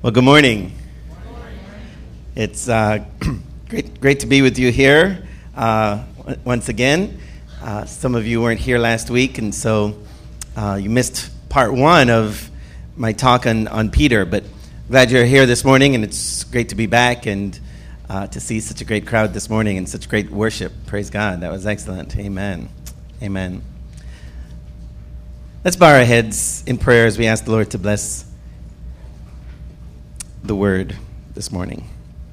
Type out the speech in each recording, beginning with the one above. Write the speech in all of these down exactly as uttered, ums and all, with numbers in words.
Well, good morning. It's uh, great, great to be with you here uh, once again. Uh, some of you weren't here last week, and so uh, you missed part one of my talk on, on Peter. But glad you're here this morning, and it's great to be back and uh, to see such a great crowd this morning and such great worship. Praise God. That was excellent. Amen. Amen. Let's bow our heads in prayer as we ask the Lord to bless the word this morning.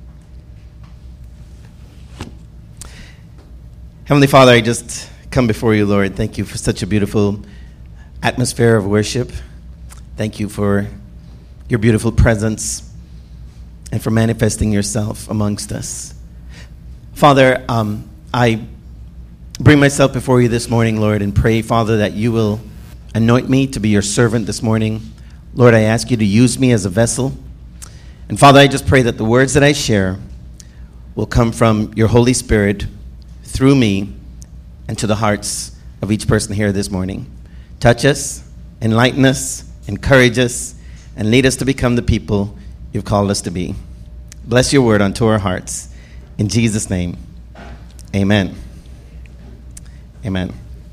Heavenly Father, I just come before you, Lord. Thank you for such a beautiful atmosphere of worship. Thank you for your beautiful presence and for manifesting yourself amongst us. Father, um, I bring myself before you this morning, Lord, and pray, Father, that you will anoint me to be your servant this morning. Lord, I ask you to use me as a vessel. And Father, I just pray that the words that I share will come from your Holy Spirit through me and to the hearts of each person here this morning. Touch us, enlighten us, encourage us, and lead us to become the people you've called us to be. Bless your word unto our hearts. In Jesus' name, amen. Amen.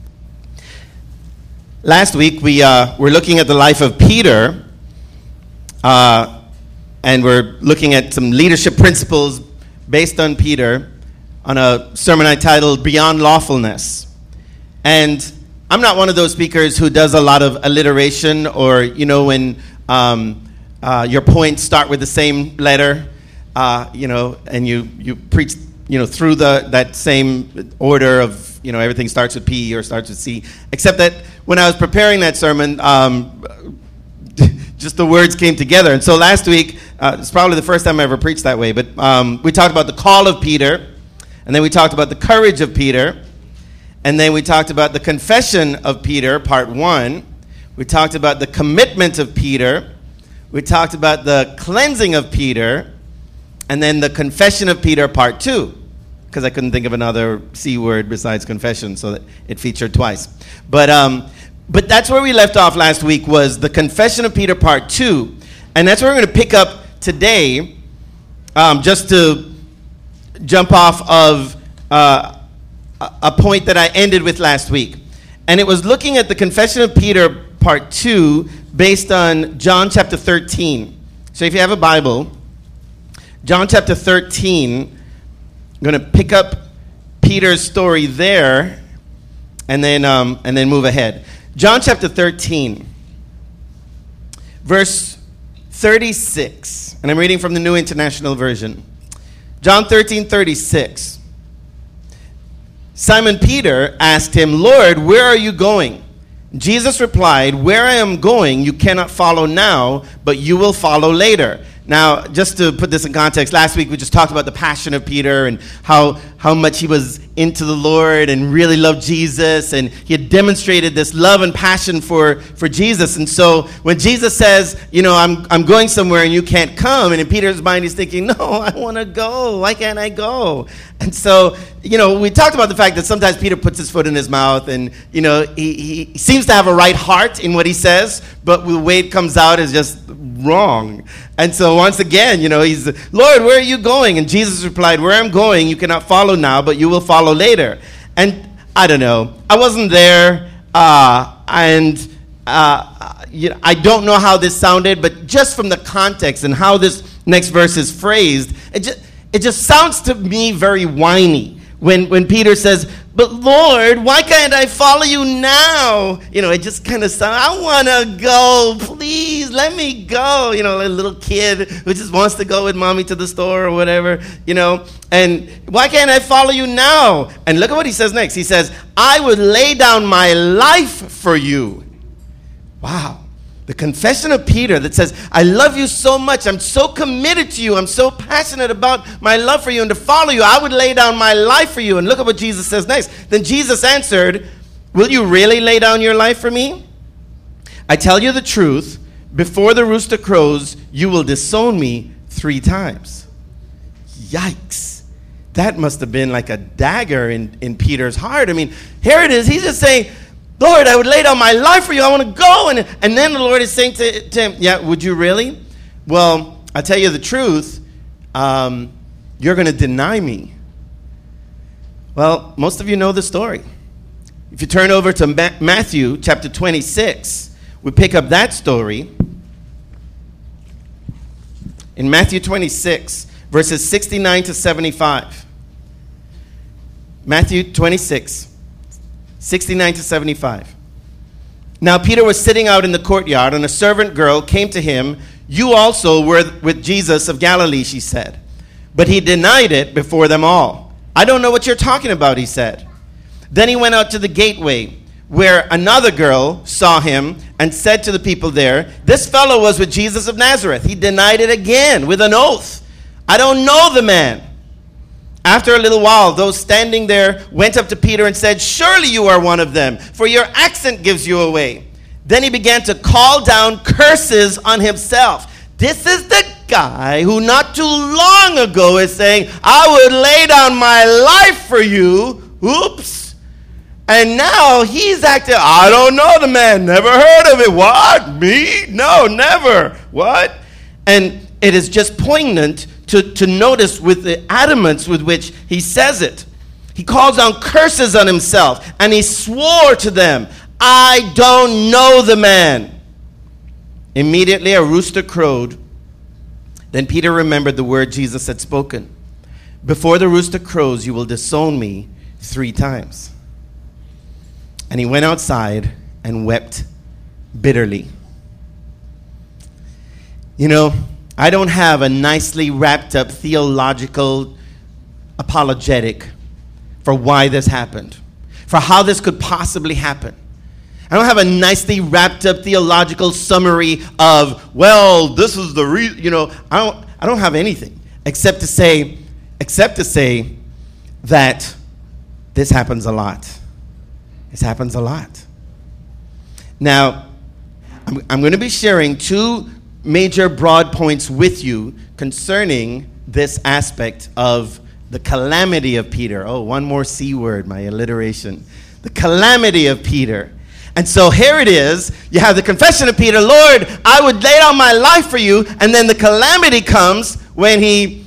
Last week, we uh, were looking at the life of Peter, uh, and we're looking at some leadership principles based on Peter on a sermon I titled Beyond Lawfulness. And I'm not one of those speakers who does a lot of alliteration or, you know, when um, uh, your points start with the same letter, uh, you know, and you, you preach, you know, through the that same order of, you know, everything starts with P or starts with C. Except that when I was preparing that sermon, um, just the words came together. And so last week, uh, it's probably the first time I ever preached that way, but um, we talked about the call of Peter, and then we talked about the courage of Peter, and then we talked about the confession of Peter, part one. We talked about the commitment of Peter. We talked about the cleansing of Peter, and then the confession of Peter, part two, because I couldn't think of another C word besides confession, so that it featured twice. But um, but that's where we left off last week, was the confession of Peter, part two, and that's where we're going to pick up today, um, just to jump off of uh, a point that I ended with last week. And it was looking at the confession of Peter, part two, based on John chapter thirteen. So if you have a Bible, John chapter thirteen, I'm going to pick up Peter's story there and then, um, and then move ahead. John chapter thirteen, verse thirty-six, and I'm reading from the New International Version. John thirteen thirty-six. Simon Peter asked him, "Lord, where are you going?" Jesus replied, "Where I am going, you cannot follow now, but you will follow later." Now, just to put this in context, last week we just talked about the passion of Peter and how, how much he was into the Lord and really loved Jesus, and he had demonstrated this love and passion for, for Jesus. And so when Jesus says, you know, I'm I'm going somewhere and you can't come, and in Peter's mind he's thinking, no, I want to go. Why can't I go? And so, you know, we talked about the fact that sometimes Peter puts his foot in his mouth, and, you know, he, he seems to have a right heart in what he says, but the way it comes out is just wrong. And so once again, you know, he's, "Lord, where are you going?" And Jesus replied, "Where I'm going, you cannot follow now, but you will follow later." And I don't know. I wasn't there, uh, and uh, you know, I don't know how this sounded, but just from the context and how this next verse is phrased, it just, it just sounds to me very whiny. When when Peter says, "But Lord, why can't I follow you now?" You know, it just kind of sounds, I want to go. Please, let me go. You know, a little kid who just wants to go with mommy to the store or whatever, you know. And why can't I follow you now? And look at what he says next. He says, "I would lay down my life for you." Wow. The confession of Peter that says, I love you so much. I'm so committed to you. I'm so passionate about my love for you and to follow you. I would lay down my life for you. And look at what Jesus says next. Then Jesus answered, "Will you really lay down your life for me? I tell you the truth, before the rooster crows, you will disown me three times." Yikes. That must have been like a dagger in, in Peter's heart. I mean, here it is. He's just saying, Lord, I would lay down my life for you. I want to go. And, and then the Lord is saying to, to him, yeah, would you really? Well, I tell you the truth, um, you're going to deny me. Well, most of you know the story. If you turn over to Ma- Matthew chapter twenty-six, we pick up that story. In Matthew twenty-six, verses sixty-nine to seventy-five. Matthew twenty-six, sixty-nine to seventy-five. Now Peter was sitting out in the courtyard, and a servant girl came to him. You also were with Jesus of Galilee, she said. But he denied it before them all. I don't know what you're talking about, he said. Then he went out to the gateway, where another girl saw him and said to the people there, this fellow was with Jesus of Nazareth. He denied it again with an oath. I don't know the man. After a little while, those standing there went up to Peter and said, surely you are one of them, for your accent gives you away. Then he began to call down curses on himself. This is the guy who not too long ago is saying, I would lay down my life for you. Oops. And now he's acting, I don't know the man, never heard of it. What? Me? No, never. What? And it is just poignant to, to notice with the adamance with which he says it. He calls down curses on himself, and he swore to them, I don't know the man. Immediately a rooster crowed. Then Peter remembered the word Jesus had spoken. Before the rooster crows, you will disown me three times. And he went outside and wept bitterly. You know, I don't have a nicely wrapped up theological apologetic for why this happened, for how this could possibly happen. I don't have a nicely wrapped up theological summary of, well, this is the reason, you know, I don't I don't have anything except to say, except to say that this happens a lot. This happens a lot. Now, I'm, I'm going to be sharing two major broad points with you concerning this aspect of the calamity of Peter. Oh, one more C word, my alliteration. The calamity of Peter. And so here it is. You have the confession of Peter, Lord, I would lay down my life for you. And then the calamity comes when he,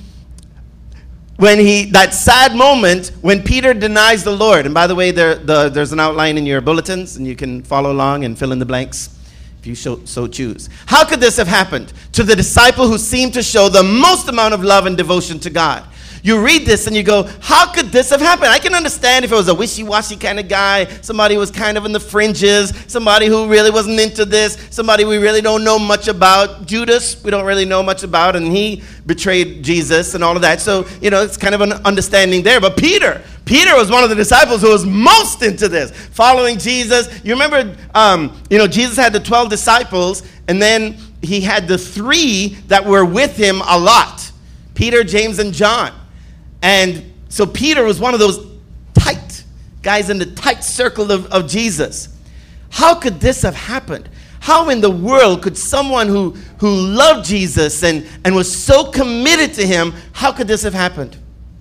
when he, that sad moment when Peter denies the Lord. And by the way, there, the, there's an outline in your bulletins, and you can follow along and fill in the blanks if you so, so choose. How could this have happened to the disciple who seemed to show the most amount of love and devotion to God? You read this and you go, how could this have happened? I can understand if it was a wishy-washy kind of guy, somebody who was kind of in the fringes, somebody who really wasn't into this, somebody we really don't know much about. Judas, we don't really know much about, and he betrayed Jesus and all of that. So, you know, it's kind of an understanding there. But Peter, Peter was one of the disciples who was most into this, following Jesus. You remember, um, you know, Jesus had the twelve disciples, and then he had the three that were with him a lot, Peter, James, and John. And so Peter was one of those tight guys in the tight circle of, of Jesus. How could this have happened? How in the world could someone who, who loved Jesus and, and was so committed to him, how could this have happened?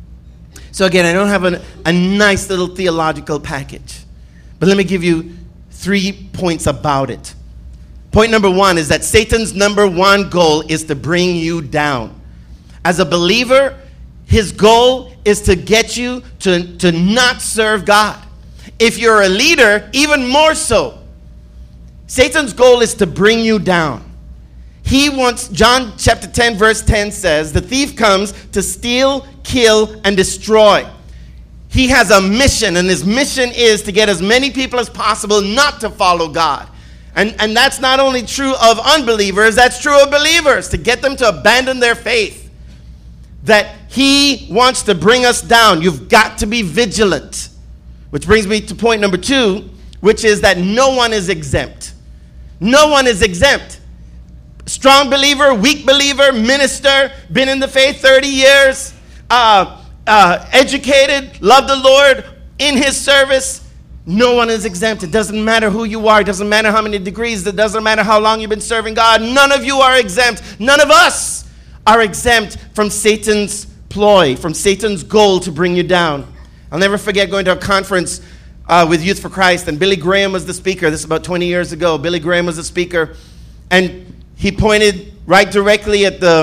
So again, I don't have an, a nice little theological package. But let me give you three points about it. Point number one is that Satan's number one goal is to bring you down. As a believer, his goal is to get you to, to not serve God. If you're a leader, even more so. Satan's goal is to bring you down. He wants, John chapter ten, verse ten says, the thief comes to steal, kill, and destroy. He has a mission, and his mission is to get as many people as possible not to follow God. And, and that's not only true of unbelievers, that's true of believers, to get them to abandon their faith. That he wants to bring us down. You've got to be vigilant. Which brings me to point number two, which is that no one is exempt. No one is exempt. Strong believer, weak believer, minister, been in the faith thirty years, uh, uh, educated, love the Lord, in his service. No one is exempt. It doesn't matter who you are. It doesn't matter how many degrees. It doesn't matter how long you've been serving God. None of you are exempt. None of us are exempt from Satan's ploy, from Satan's goal to bring you down. I'll never forget going to a conference uh, with Youth for Christ, and Billy Graham was the speaker. This is about twenty years ago. Billy Graham was the speaker, and he pointed right directly at the,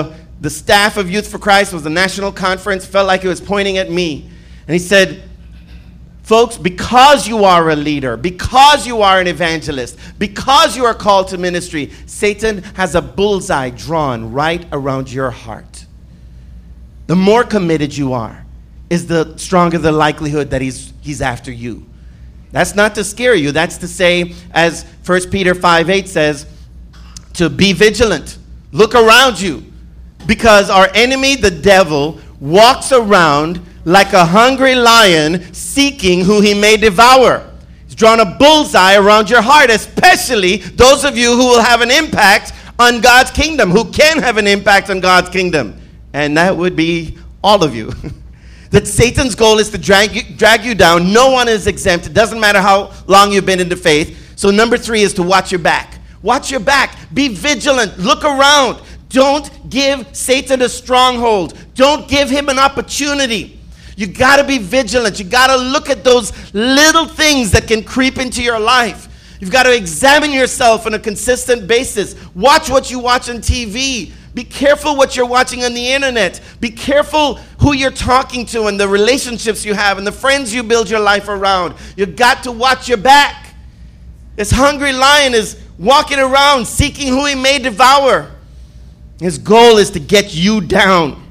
the staff of Youth for Christ. It was a national conference. Felt like it was pointing at me. And he said, folks, because you are a leader, because you are an evangelist, because you are called to ministry, Satan has a bullseye drawn right around your heart. The more committed you are, is the stronger the likelihood that he's, he's after you. That's not to scare you. That's to say, as First Peter five eight says, to be vigilant. Look around you. Because our enemy, the devil, walks around like a hungry lion seeking who he may devour. He's drawn a bullseye around your heart, especially those of you who will have an impact on God's kingdom, who can have an impact on God's kingdom. And that would be all of you. That Satan's goal is to drag you, drag you down. No one is exempt. It doesn't matter how long you've been in the faith. So number three is to watch your back. Watch your back. Be vigilant. Look around. Don't give Satan a stronghold. Don't give him an opportunity. You got to be vigilant. You got to look at those little things that can creep into your life. You've got to examine yourself on a consistent basis. Watch what you watch on T V. Be careful what you're watching on the internet. Be careful who you're talking to and the relationships you have and the friends you build your life around. You've got to watch your back. This hungry lion is walking around seeking who he may devour. His goal is to get you down.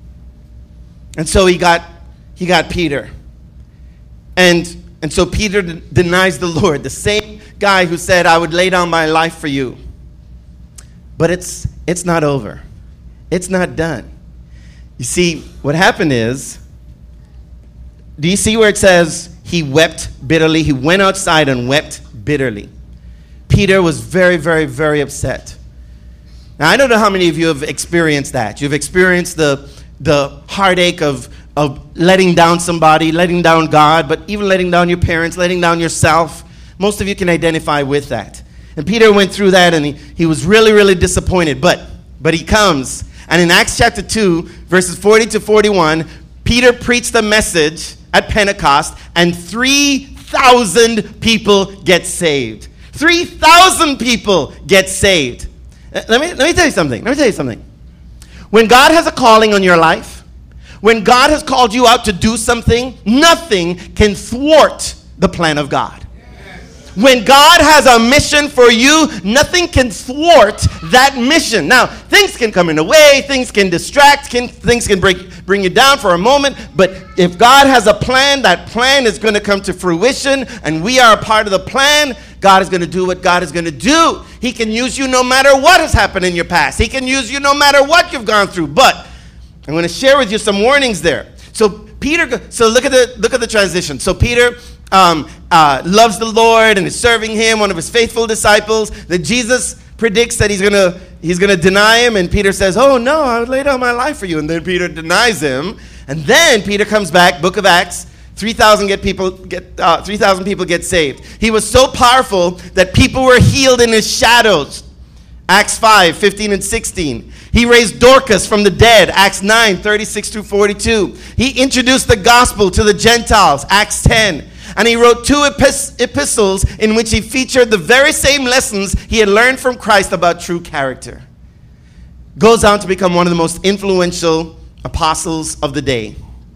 And so he got he got Peter. And, and so Peter d- denies the Lord, the same guy who said, I would lay down my life for you. But it's it's not over. It's not done. You see, what happened is, do you see where it says he wept bitterly? He went outside and wept bitterly. Peter was very, very, very upset. Now, I don't know how many of you have experienced that. You've experienced the, the heartache of, of letting down somebody, letting down God, but even letting down your parents, letting down yourself. Most of you can identify with that. And Peter went through that, and he, he was really, really disappointed. But, but he comes, and in Acts chapter two, verses forty to forty-one, Peter preached a message at Pentecost, and three thousand people get saved. three thousand people get saved. Let me, let me tell you something. Let me tell you something. When God has a calling on your life, when God has called you out to do something, nothing can thwart the plan of God. When God has a mission for you, nothing can thwart that mission. Now, things can come in the way, things can distract, can, things can bring, bring you down for a moment, but if God has a plan, that plan is going to come to fruition, and we are a part of the plan. God is going to do what God is going to do. He can use you no matter what has happened in your past. He can use you no matter what you've gone through, but I'm going to share with you some warnings there. So Peter, so look at the look at the transition. So Peter um, uh, loves the Lord and is serving him, one of his faithful disciples. That Jesus predicts that he's gonna he's gonna deny him, and Peter says, "Oh no, I would lay down my life for you." And then Peter denies him, and then Peter comes back. Book of Acts, three thousand get people get uh, three thousand people get saved. He was so powerful that people were healed in his shadows. Acts five, fifteen and sixteen. He raised Dorcas from the dead, Acts nine, thirty-six through forty-two. He introduced the gospel to the Gentiles, Acts ten. And he wrote two epis- epistles in which he featured the very same lessons he had learned from Christ about true character. Goes on to become one of the most influential apostles of the day.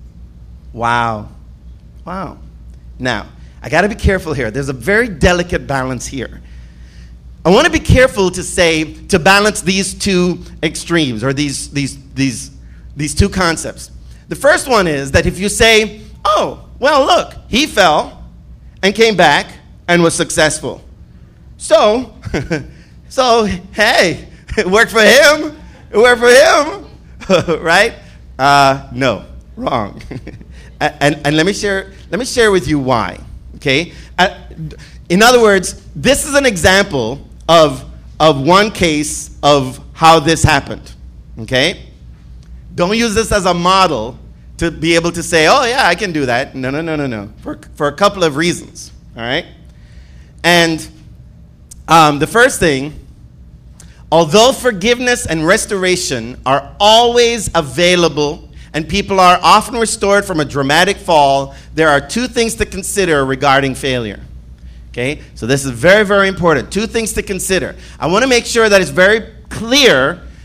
Wow. Wow. Now, I got to be careful here. There's a very delicate balance here. I want to be careful to say, to balance these two extremes, or these, these, these, these two concepts. The first one is that if you say, oh, well, look, he fell and came back and was successful. So, so hey, it worked for him. It worked for him, right? Uh, no, wrong. and, and let me share, let me share with you why, okay? Uh, in other words, this is an example of, of one case of how this happened, okay? Don't use this as a model to be able to say, oh, yeah, I can do that. No, no, no, no, no, for, for a couple of reasons, all right? And um, the first thing, although forgiveness and restoration are always available and people are often restored from a dramatic fall, there are two things to consider regarding failure. Okay, so this is very, very important. Two things to consider. I want to make sure that it's very clear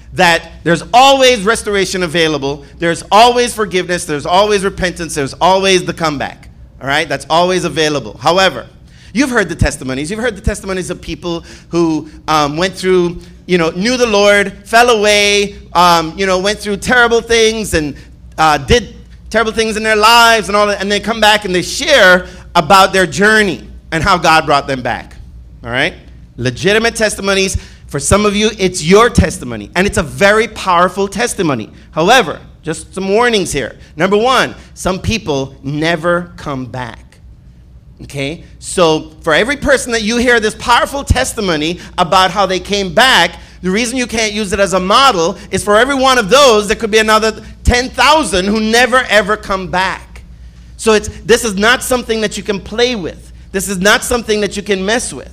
that there's always restoration available. There's always forgiveness. There's always repentance. There's always the comeback. All right? That's always available. However, you've heard the testimonies. You've heard the testimonies of people who um, went through, you know, knew the Lord, fell away, um, you know, went through terrible things and uh, did terrible things in their lives and all that, and they come back and they share about their journey and how God brought them back. All right? Legitimate testimonies. For some of you, it's your testimony, and it's a very powerful testimony. However, just some warnings here. Number one, some people never come back. Okay? So for every person that you hear this powerful testimony about how they came back, the reason you can't use it as a model is for every one of those, there could be another ten thousand who never, ever come back. So it's this is not something that you can play with. This is not something that you can mess with.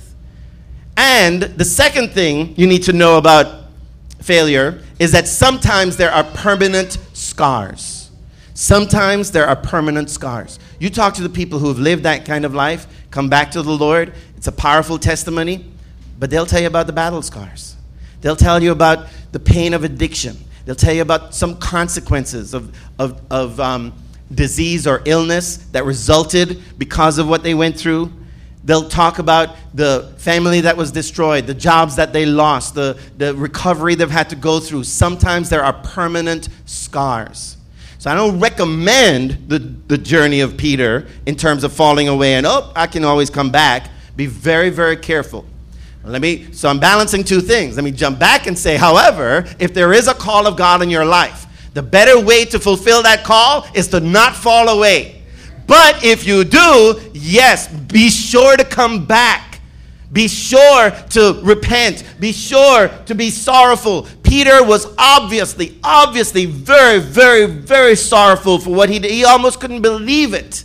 And the second thing you need to know about failure is that sometimes there are permanent scars. Sometimes there are permanent scars. You talk to the people who have lived that kind of life, come back to the Lord, it's a powerful testimony, but they'll tell you about the battle scars. They'll tell you about the pain of addiction. They'll tell you about some consequences of, of, of um, disease or illness that resulted because of what they went through. They'll talk about the family that was destroyed, the jobs that they lost, the, the recovery they've had to go through. Sometimes there are permanent scars. So I don't recommend the, the journey of Peter in terms of falling away and, oh, I can always come back. Be very, very careful. Let me. So I'm balancing two things. Let me jump back and say, however, if there is a call of God in your life, the better way to fulfill that call is to not fall away. But if you do, yes, be sure to come back. Be sure to repent. Be sure to be sorrowful. Peter was obviously, obviously very, very, very sorrowful for what he did. He almost couldn't believe it.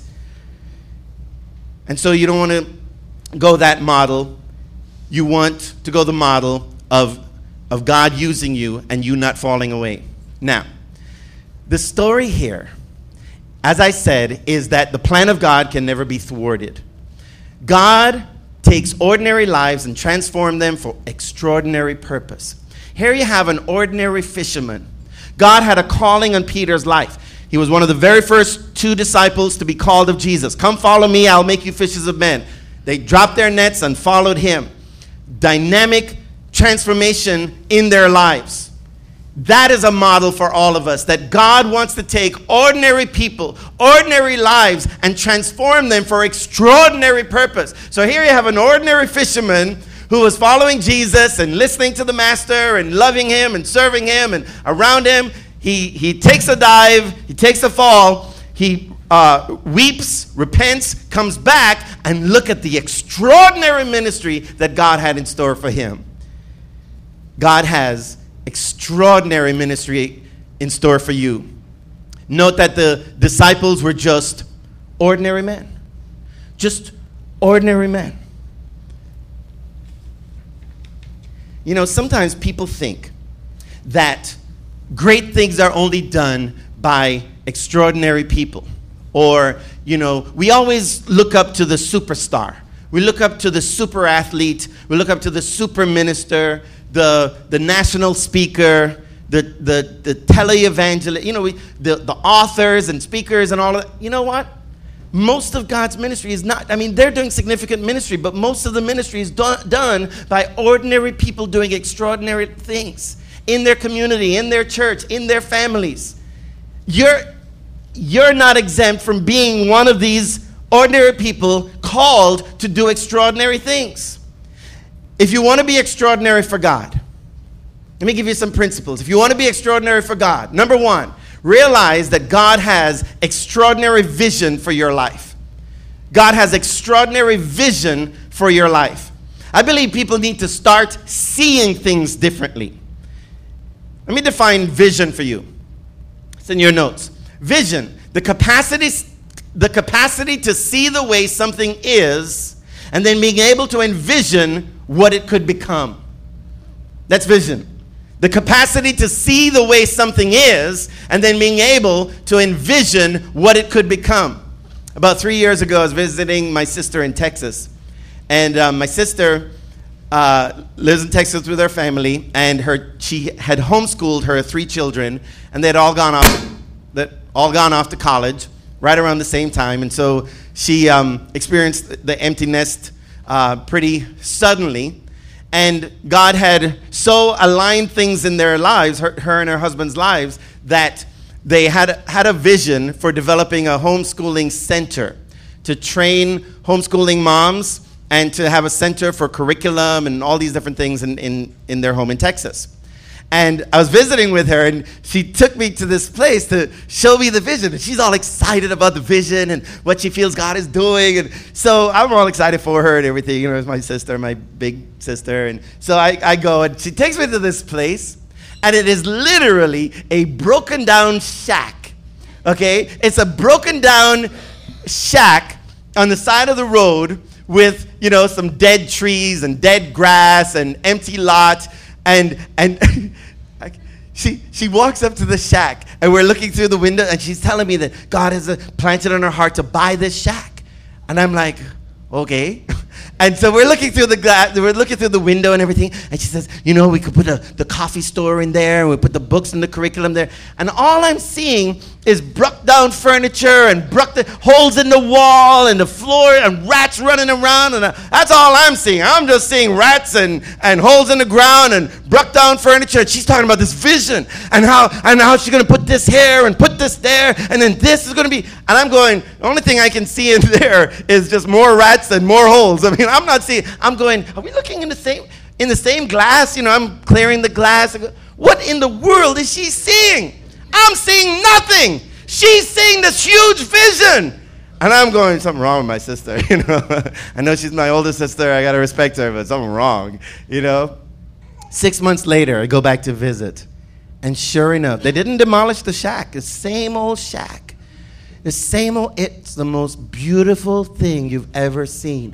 And so you don't want to go that model. You want to go the model of, of God using you and you not falling away. Now, the story here, as I said, is that the plan of God can never be thwarted. God takes ordinary lives and transforms them for extraordinary purpose. Here you have an ordinary fisherman. God had a calling on Peter's life. He was one of the very first two disciples to be called of Jesus. Come follow me, I'll make you fishers of men. They dropped their nets and followed him. Dynamic transformation in their lives. That is a model for all of us, that God wants to take ordinary people, ordinary lives, and transform them for extraordinary purpose. So here you have an ordinary fisherman who was following Jesus and listening to the master and loving him and serving him, and around him, he, he takes a dive, he takes a fall, he uh, weeps, repents, comes back, and look at the extraordinary ministry that God had in store for him. God has extraordinary ministry in store for you. Note that the disciples were just ordinary men. Just ordinary men. You know, sometimes people think that great things are only done by extraordinary people. Or, you know, we always look up to the superstar. We look up to the super athlete. We look up to the super minister, the the national speaker, the the the televangelist, you know, we, the the authors and speakers and all of that. You know what? Most of God's ministry is not, I mean, they're doing significant ministry, but most of the ministry is do, done by ordinary people doing extraordinary things in their community, in their church, in their families. You're you're not exempt from being one of these ordinary people called to do extraordinary things. If you want to be extraordinary for God, let me give you some principles. If you want to be extraordinary for God, number one, realize that God has extraordinary vision for your life. God has extraordinary vision for your life. I believe people need to start seeing things differently. Let me define vision for you. It's in your notes. Vision, the capacity, the capacity to see the way something is, and then being able to envision what it could become. That's vision. The capacity to see the way something is, and then being able to envision what it could become. About three years ago, I was visiting my sister in Texas. And um, my sister uh, lives in Texas with her family, and her she had homeschooled her three children, and they had all gone off, that all gone off to college right around the same time, and so she um, experienced the empty nest uh, pretty suddenly, and God had so aligned things in their lives, her, her and her husband's lives, that they had had a vision for developing a homeschooling center to train homeschooling moms and to have a center for curriculum and all these different things in, in, in their home in Texas. And I was visiting with her, and she took me to this place to show me the vision. And she's all excited about the vision and what she feels God is doing. And so I'm all excited for her and everything. You know, it's my sister, my big sister. And so I, I go, and she takes me to this place, and it is literally a broken down shack. Okay? It's a broken down shack on the side of the road with, you know, some dead trees and dead grass and empty lot. And and she she walks up to the shack, and we're looking through the window, and she's telling me that God has uh, planted on her heart to buy this shack. And I'm like, okay. And so we're looking through the glass, we're looking through the window and everything, and she says, you know, we could put a, the coffee store in there, and we put the books and the curriculum there. And all I'm seeing is broke down furniture and broke the holes in the wall and the floor and rats running around, and uh, that's all I'm seeing. I'm just seeing rats and, and holes in the ground and broke down furniture. And she's talking about this vision and how and how she's going to put this here and put this there, and then this is going to be. And I'm going, the only thing I can see in there is just more rats and more holes. I mean, I'm not seeing. I'm going, are we looking in the same in the same glass? You know, I'm clearing the glass. What in the world is she seeing? I'm seeing nothing. She's seeing this huge vision. And I'm going, something wrong with my sister, you know. I know she's my older sister. I got to respect her, but something wrong, you know. Six months later, I go back to visit. And sure enough, they didn't demolish the shack. The same old shack. The same old, it's the most beautiful thing you've ever seen.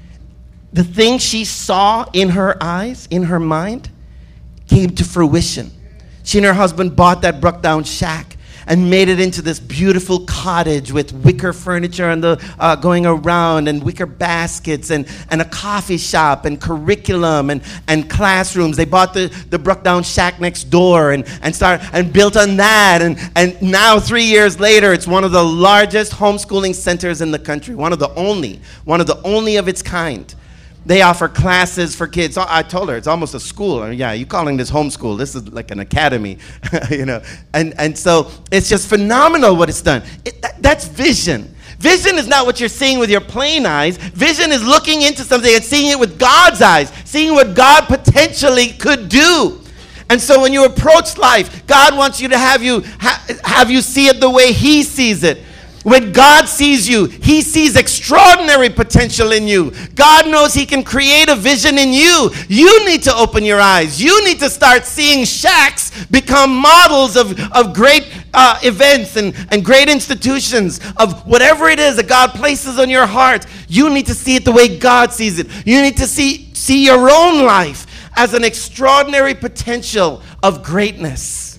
The thing she saw in her eyes, in her mind, came to fruition. She and her husband bought that broke down shack and made it into this beautiful cottage with wicker furniture and the uh, going around, and wicker baskets, and, and a coffee shop and curriculum and, and classrooms. They bought the, the broke down shack next door and, and start and built on that. And, and now three years later, it's one of the largest homeschooling centers in the country. One of the only, one of the only of its kind. They offer classes for kids. I told her it's almost a school. I mean, yeah, you're calling this homeschool. This is like an academy, you know. And and so it's just phenomenal what it's done. It, that, that's vision. Vision is not what you're seeing with your plain eyes. Vision is looking into something and seeing it with God's eyes, seeing what God potentially could do. And so when you approach life, God wants you to have you ha- have you see it the way He sees it. When God sees you, He sees extraordinary potential in you. God knows He can create a vision in you. You need to open your eyes. You need to start seeing shacks become models of, of great uh, events and, and great institutions, of whatever it is that God places on your heart. You need to see it the way God sees it. You need to see, see your own life as an extraordinary potential of greatness.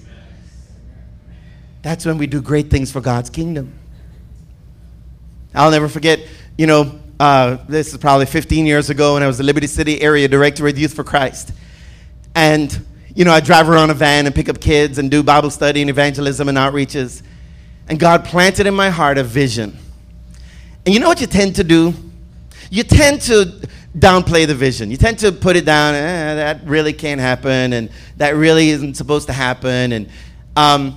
That's when we do great things for God's kingdom. I'll never forget, you know, uh, this is probably fifteen years ago when I was the Liberty City area director with Youth for Christ. And, you know, I drive around a van and pick up kids and do Bible study and evangelism and outreaches. And God planted in my heart a vision. And you know what you tend to do? You tend to downplay the vision. You tend to put it down, eh, that really can't happen, and that really isn't supposed to happen. And um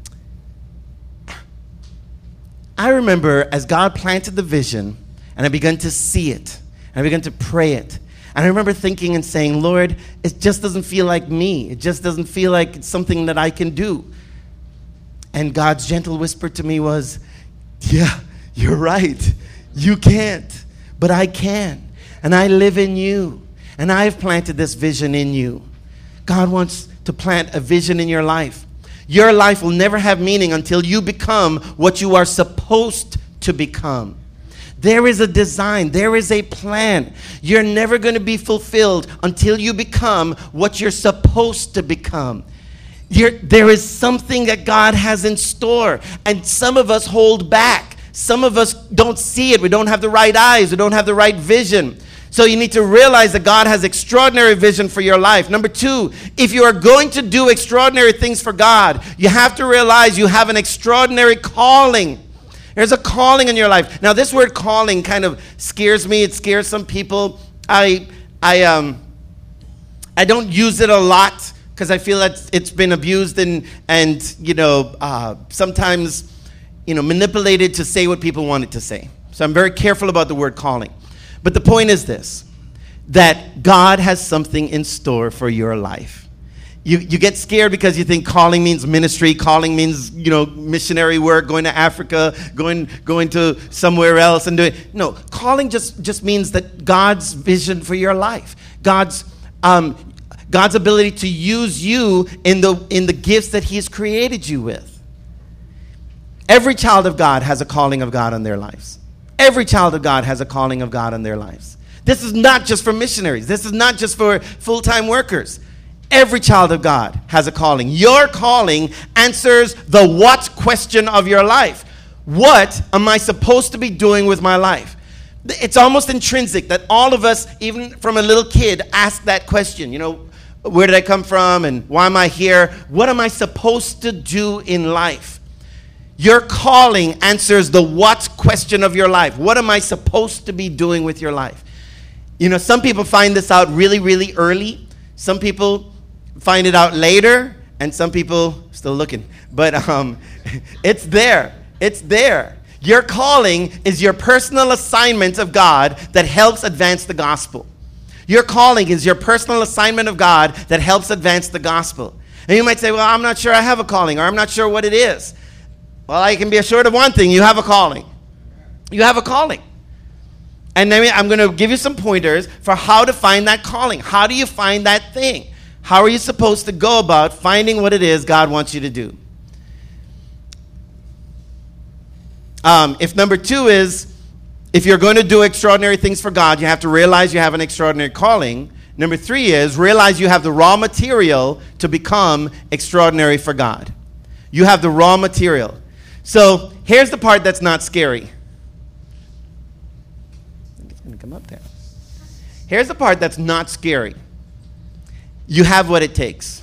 I remember as God planted the vision, and I began to see it, and I began to pray it. And I remember thinking and saying, Lord, it just doesn't feel like me. It just doesn't feel like it's something that I can do. And God's gentle whisper to me was, yeah, you're right. You can't, but I can. And I live in you. And I've planted this vision in you. God wants to plant a vision in your life. Your life will never have meaning until you become what you are supposed to become. There is a design. There is a plan. You're never going to be fulfilled until you become what you're supposed to become. You're, there is something that God has in store, and some of us hold back. Some of us don't see it. We don't have the right eyes. We don't have the right vision. So you need to realize that God has extraordinary vision for your life. Number two, if you are going to do extraordinary things for God, you have to realize you have an extraordinary calling. There's a calling in your life. Now, this word calling kind of scares me. It scares some people. I I um I don't use it a lot because I feel that it's been abused and and you know uh, sometimes you know manipulated to say what people want it to say. So I'm very careful about the word calling. But the point is this, that God has something in store for your life. You you get scared because you think calling means ministry, calling means, you know, missionary work, going to Africa, going going to somewhere else and doing. No, calling just, just means that God's vision for your life, God's um, God's ability to use you in the in the gifts that He's created you with. Every child of God has a calling of God on their lives. Every child of God has a calling of God in their lives. This is not just for missionaries. This is not just for full-time workers. Every child of God has a calling. Your calling answers the what question of your life. What am I supposed to be doing with my life? It's almost intrinsic that all of us, even from a little kid, ask that question. You know, where did I come from and why am I here? What am I supposed to do in life? Your calling answers the what question of your life. What am I supposed to be doing with your life? You know, some people find this out really, really early. Some people find it out later, and some people still looking. But um, it's there. It's there. Your calling is your personal assignment of God that helps advance the gospel. Your calling is your personal assignment of God that helps advance the gospel. And you might say, well, I'm not sure I have a calling, or I'm not sure what it is. Well, I can be assured of one thing. You have a calling. You have a calling. And then I'm going to give you some pointers for how to find that calling. How do you find that thing? How are you supposed to go about finding what it is God wants you to do? Um, if number two is, if you're going to do extraordinary things for God, you have to realize you have an extraordinary calling. Number three is, realize you have the raw material to become extraordinary for God. You have the raw material. So here's the part that's not scary. I think it's going to come up there. Here's the part that's not scary. You have what it takes.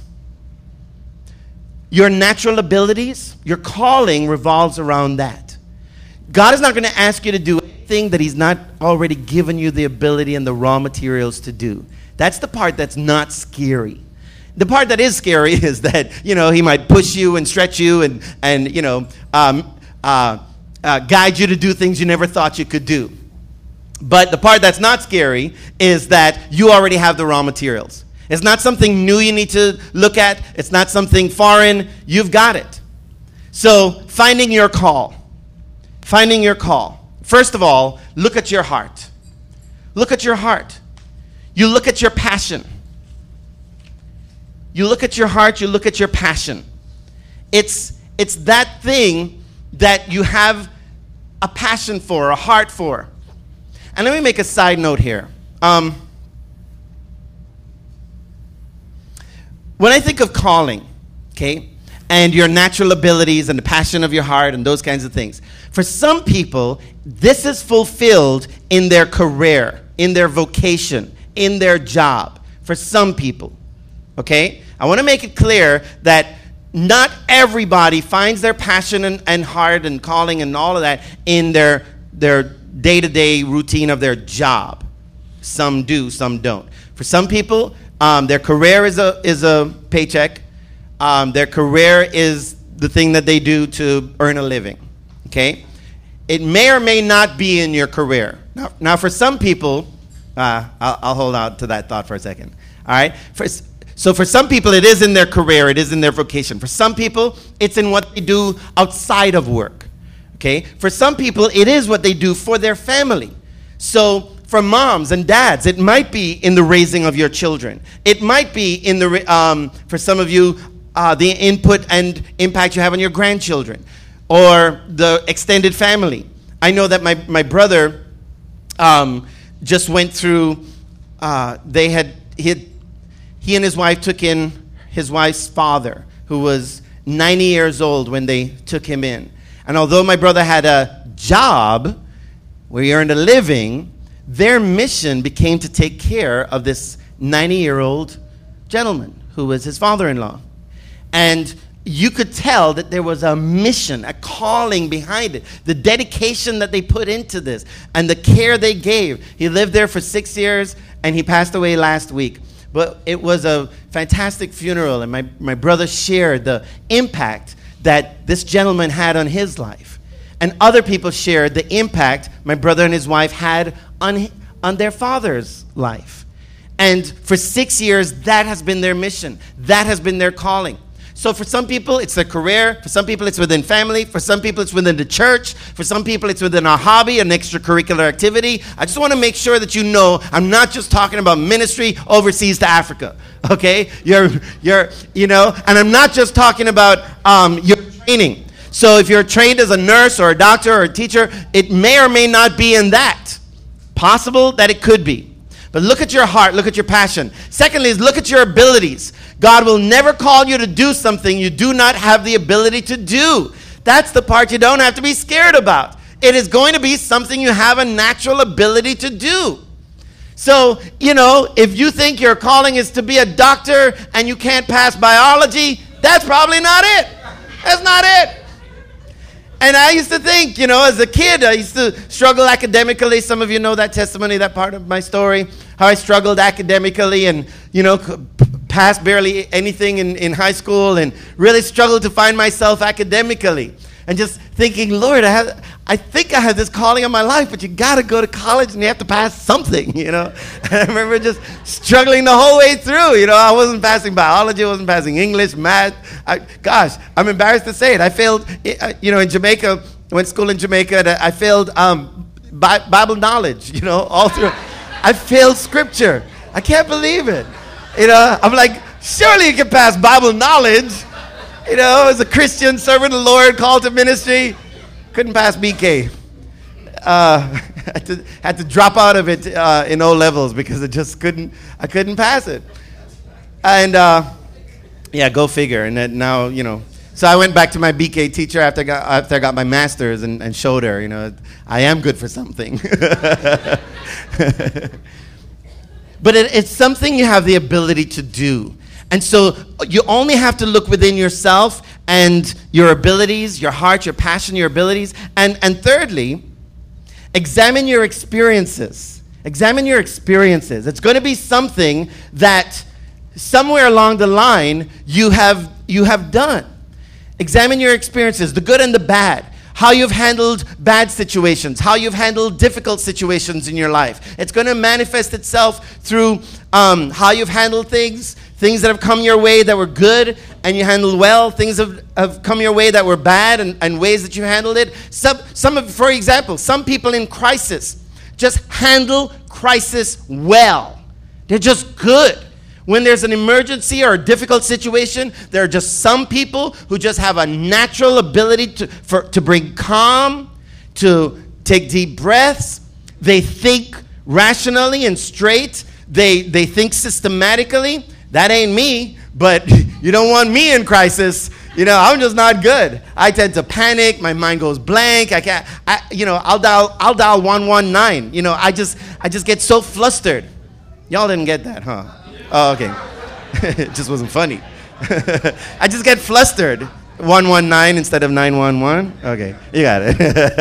Your natural abilities, your calling revolves around that. God is not going to ask you to do anything that He's not already given you the ability and the raw materials to do. That's the part that's not scary. The part that is scary is that, you know, He might push you and stretch you and, and you know, um, uh, uh, guide you to do things you never thought you could do. But the part that's not scary is that you already have the raw materials. It's not something new you need to look at. It's not something foreign. You've got it. So finding your call. Finding your call. First of all, look at your heart. Look at your heart. You look at your passion. You look at your heart, you look at your passion. It's, it's that thing that you have a passion for, a heart for. And let me make a side note here. Um, when I think of calling, okay, and your natural abilities and the passion of your heart and those kinds of things, for some people, this is fulfilled in their career, in their vocation, in their job. For some people, okay? I want to make it clear that not everybody finds their passion and, and heart and calling and all of that in their, their day-to-day routine of their job. Some do, some don't. For some people, um, their career is a, is a paycheck. Um, their career is the thing that they do to earn a living, okay? It may or may not be in your career. Now, now for some people, uh, I'll, I'll hold out to that thought for a second, all right? For, so for some people, it is in their career, it is in their vocation. For some people, it's in what they do outside of work, okay? For some people, it is what they do for their family. So for moms and dads, it might be in the raising of your children. It might be in the, um, for some of you, Uh, the input and impact you have on your grandchildren or the extended family. I know that my, my brother um, just went through, uh, they had, he had, he and his wife took in his wife's father, who was ninety years old when they took him in. And although my brother had a job where he earned a living, their mission became to take care of this ninety-year-old gentleman who was his father-in-law. And you could tell that there was a mission, a calling behind it, the dedication that they put into this, and the care they gave. He lived there for six years, and he passed away last week. But it was a fantastic funeral, and my, my brother shared the impact that this gentleman had on his life. And other people shared the impact my brother and his wife had on, on their father's life. And for six years, that has been their mission. That has been their calling. So for some people, it's their career. For some people, it's within family. For some people, it's within the church. For some people, it's within a hobby, an extracurricular activity. I just want to make sure that you know I'm not just talking about ministry overseas to Africa, okay? You're, you're, you know, and I'm not just talking about um, your training. So if you're trained as a nurse or a doctor or a teacher, it may or may not be in that. Possible that it could be. But look at your heart, look at your passion. Secondly is look at your abilities. God will never call you to do something you do not have the ability to do. That's the part you don't have to be scared about. It is going to be something you have a natural ability to do. So, you know, if you think your calling is to be a doctor and you can't pass biology, that's probably not it. That's not it. And I used to think, you know, as a kid, I used to struggle academically. Some of you know that testimony, that part of my story, how I struggled academically and, you know, passed barely anything in, in high school and really struggled to find myself academically. And just thinking, Lord, I have, I think I have this calling on my life, but you got to go to college and you have to pass something, you know. And I remember just struggling the whole way through. You know, I wasn't passing biology, I wasn't passing English, math. I, gosh, I'm embarrassed to say it. I failed, you know, in Jamaica, I went to school in Jamaica. I failed um, Bible knowledge, you know, all through. I failed scripture. I can't believe it. You know, I'm like, surely you can pass Bible knowledge. You know, as a Christian, serving the Lord, called to ministry, couldn't pass B K. Uh, had, to, had to drop out of it uh, in O levels because I just couldn't, I couldn't pass it. And uh, yeah, go figure. And then now, you know, so I went back to my B K teacher after I got, after I got my master's and, and showed her, you know, I am good for something. But it, it's something you have the ability to do. And so you only have to look within yourself and your abilities, your heart, your passion, your abilities. And, and thirdly, examine your experiences. Examine your experiences. It's going to be something that somewhere along the line you have, you have done. Examine your experiences, the good and the bad. How you've handled bad situations, how you've handled difficult situations in your life. It's going to manifest itself through um, how you've handled things, things that have come your way that were good and you handled well, things have, have come your way that were bad and, and ways that you handled it. Some, some of, for example, some people in crisis just handle crisis well. They're just good. When there's an emergency or a difficult situation, there are just some people who just have a natural ability to, for, to bring calm, to take deep breaths. They think rationally and straight. They, they think systematically. That ain't me, but you don't want me in crisis. You know, I'm just not good. I tend to panic. My mind goes blank. I can't, I, you know, I'll dial, I'll dial one one nine. You know, I just, I just get so flustered. Y'all didn't get that, huh? Oh, okay. It just wasn't funny. I just get flustered. one one nine instead of nine one one. Okay, you got it.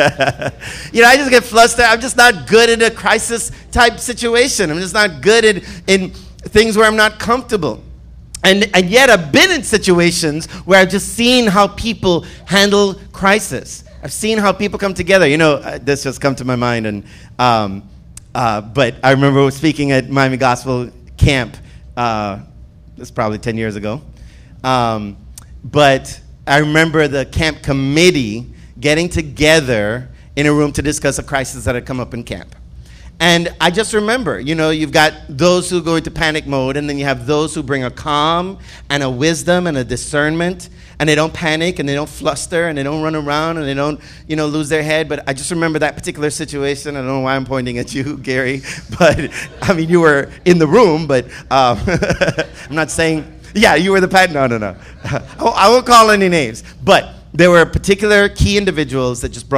You know, I just get flustered. I'm just not good in a crisis type situation. I'm just not good in, in things where I'm not comfortable. And, and yet I've been in situations where I've just seen how people handle crisis. I've seen how people come together. You know, uh, this just come to my mind. And um, uh, but I remember speaking at Miami Gospel Camp. Uh, this is probably ten years ago. Um, but I remember the camp committee getting together in a room to discuss a crisis that had come up in camp. And I just remember, you know, you've got those who go into panic mode, and then you have those who bring a calm and a wisdom and a discernment, and they don't panic and they don't fluster and they don't run around and they don't, you know, lose their head. But I just remember that particular situation. I don't know why I'm pointing at you, Gary, but I mean, you were in the room, but um, I'm not saying, yeah, you were the pat. No, no, no. I won't call any names, but there were particular key individuals that just brought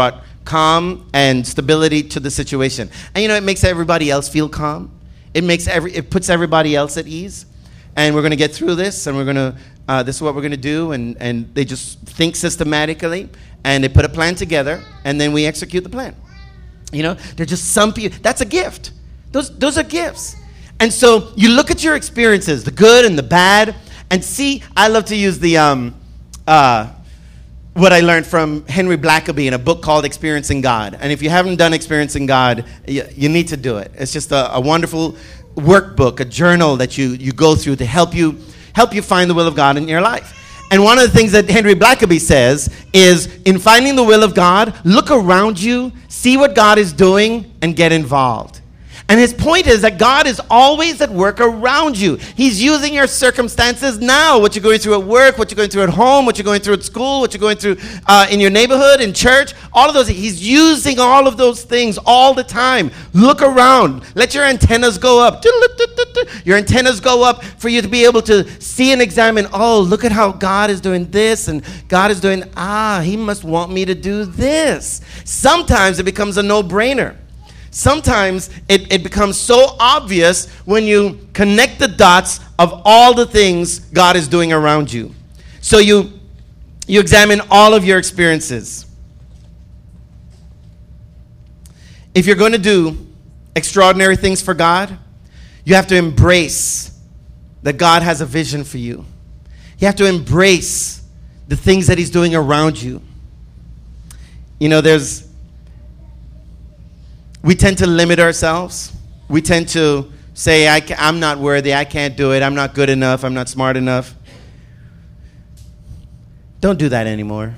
calm and stability to the situation. And you know, it makes everybody else feel calm. It makes every, it puts everybody else at ease. And we're going to get through this, and we're going to, uh, this is what we're going to do. And, and they just think systematically, and they put a plan together, and then we execute the plan. You know, they're just some people, that's a gift. Those, those are gifts. And so you look at your experiences, the good and the bad, and see, I love to use the, um, uh, what I learned from Henry Blackaby in a book called Experiencing God. And if you haven't done Experiencing God, you, you need to do it. It's just a, a wonderful workbook, a journal that you, you go through to help you help you find the will of God in your life. And one of the things that Henry Blackaby says is, in finding the will of God, look around you, see what God is doing, and get involved. And his point is that God is always at work around you. He's using your circumstances now, what you're going through at work, what you're going through at home, what you're going through at school, what you're going through uh, in your neighborhood, in church, all of those. He's using all of those things all the time. Look around. Let your antennas go up. Your antennas go up for you to be able to see and examine, oh, look at how God is doing this, and God is doing, ah, he must want me to do this. Sometimes it becomes a no-brainer. Sometimes it, it becomes so obvious when you connect the dots of all the things God is doing around you. So you, you examine all of your experiences. If you're going to do extraordinary things for God, you have to embrace that God has a vision for you. You have to embrace the things that he's doing around you. You know, there's We tend to limit ourselves. We tend to say, I ca- I'm not worthy, I can't do it, I'm not good enough, I'm not smart enough. Don't do that anymore.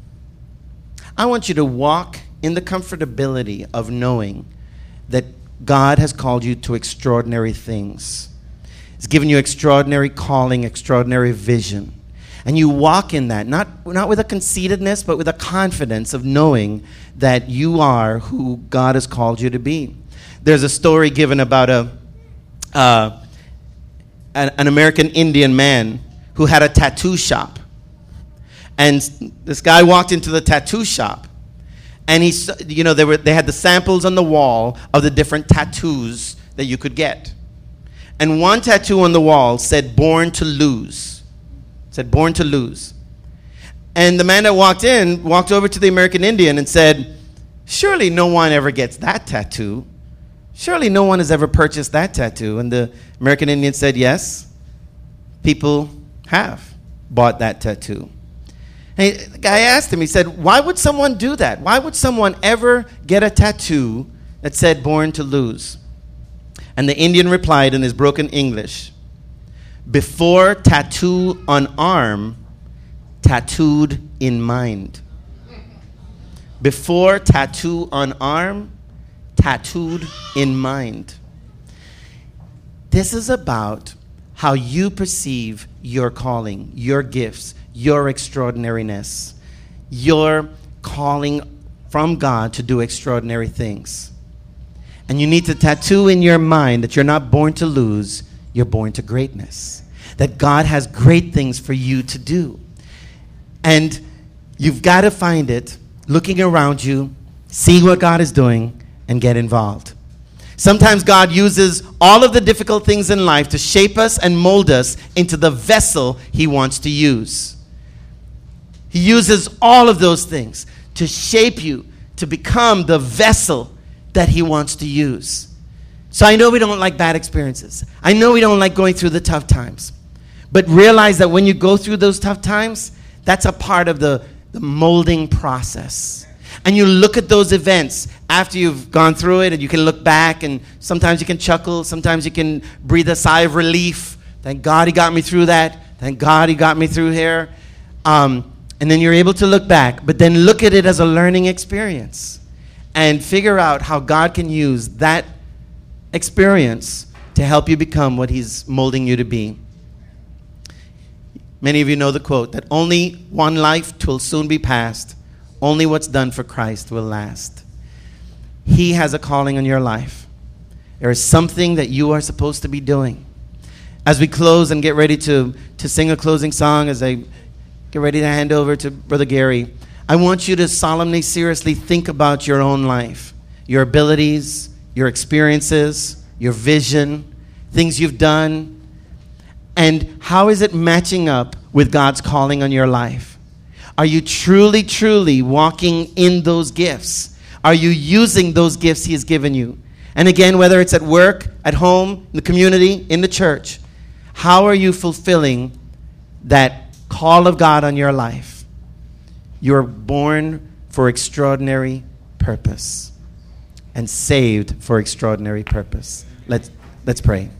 I want you to walk in the comfortability of knowing that God has called you to extraordinary things. He's given you extraordinary calling, extraordinary vision. And you walk in that, not, not with a conceitedness, but with a confidence of knowing that you are who God has called you to be. There's a story given about a uh, an, an American Indian man who had a tattoo shop. And this guy walked into the tattoo shop, and he, you know, they were they had the samples on the wall of the different tattoos that you could get. And one tattoo on the wall said, "Born to Lose." Said, "Born to Lose." And the man that walked in walked over to the American Indian and said, "Surely no one ever gets that tattoo. Surely no one has ever purchased that tattoo." And the American Indian said, "Yes, people have bought that tattoo." And the guy asked him, he said, "Why would someone do that? Why would someone ever get a tattoo that said born to lose?" And the Indian replied in his broken English, "Before tattoo on arm, tattooed in mind." Before tattoo on arm, tattooed in mind. This is about how you perceive your calling, your gifts, your extraordinariness, your calling from God to do extraordinary things. And you need to tattoo in your mind that you're not born to lose, you're born to greatness. That God has great things for you to do. And you've got to find it looking around you, seeing what God is doing, and get involved. Sometimes God uses all of the difficult things in life to shape us and mold us into the vessel he wants to use. He uses all of those things to shape you to become the vessel that he wants to use. So I know we don't like bad experiences. I know we don't like going through the tough times. But realize that when you go through those tough times, that's a part of the, the molding process. And you look at those events after you've gone through it, and you can look back, and sometimes you can chuckle, sometimes you can breathe a sigh of relief. Thank God he got me through that. Thank God he got me through here. Um, and then you're able to look back, but then look at it as a learning experience and figure out how God can use that experience to help you become what he's molding you to be. Many of you know the quote that only one life will soon be passed. Only what's done for Christ will last. He has a calling on your life. There is something that you are supposed to be doing. As we close and get ready to, to sing a closing song, as I get ready to hand over to Brother Gary, I want you to solemnly, seriously think about your own life, your abilities, your experiences, your vision, things you've done, and how is it matching up with God's calling on your life? Are you truly, truly walking in those gifts? Are you using those gifts He has given you? And again, whether it's at work, at home, in the community, in the church, how are you fulfilling that call of God on your life? You're born for extraordinary purpose and saved for extraordinary purpose. Let's, let's pray.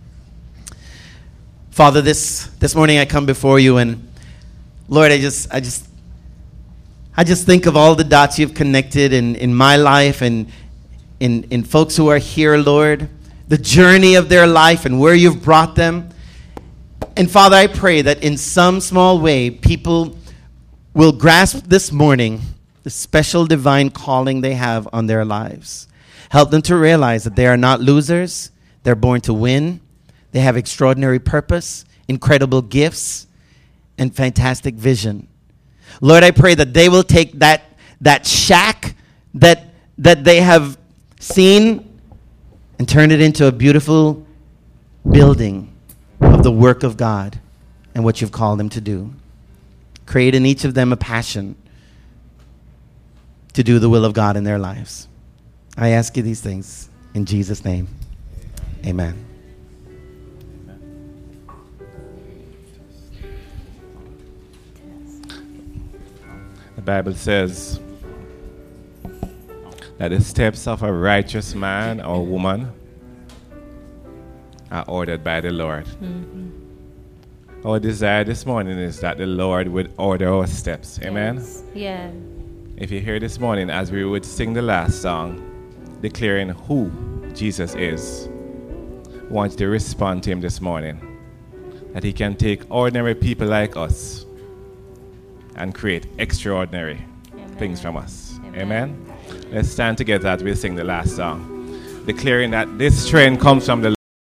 Father, this, this morning I come before you, and Lord, I just I just I just think of all the dots you've connected in, in my life and in, in folks who are here, Lord, the journey of their life and where you've brought them. And Father, I pray that in some small way, people will grasp this morning the special divine calling they have on their lives. Help them to realize that they are not losers. They're born to win. They have extraordinary purpose, incredible gifts, and fantastic vision. Lord, I pray that they will take that, that shack that, that they have seen and turn it into a beautiful building of the work of God and what you've called them to do. Create in each of them a passion to do the will of God in their lives. I ask you these things in Jesus' name. Amen. The Bible says that the steps of a righteous man or woman are ordered by the Lord. Mm-hmm. Our desire this morning is that the Lord would order our steps. Amen? Yes. Yeah. If you're here this morning, as we would sing the last song, declaring who Jesus is, I want you to respond to him this morning. That he can take ordinary people like us and create extraordinary Amen. Things from us. Amen. Amen? Let's stand together as we sing the last song, declaring that this strength comes from the